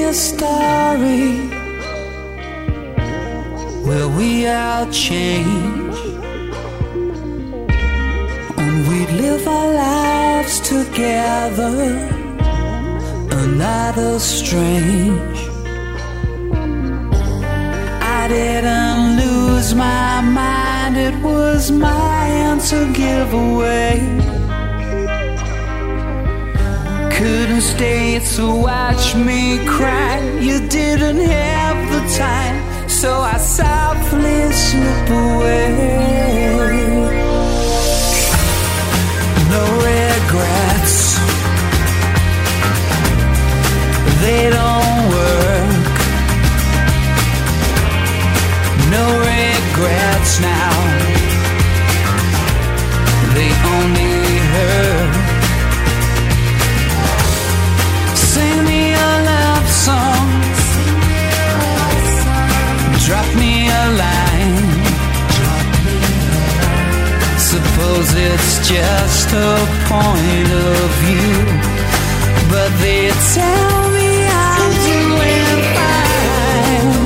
a story where we all change, and we'd live our lives together, another strange. I didn't lose my mind, it was mine to give away. Couldn't stay to watch me cry, you didn't have the time, so I softly slip away. No regrets, they don't work. No regrets now, they only hurt. Sing me a love song, drop me a line. Suppose it's just a point of view, but they tell me I'm doing fine.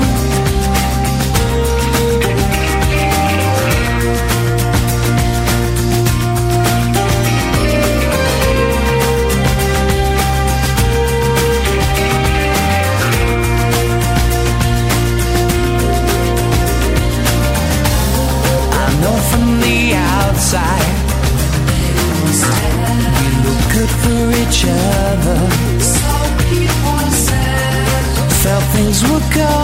Outside, we look good for each other. So people said, felt things would go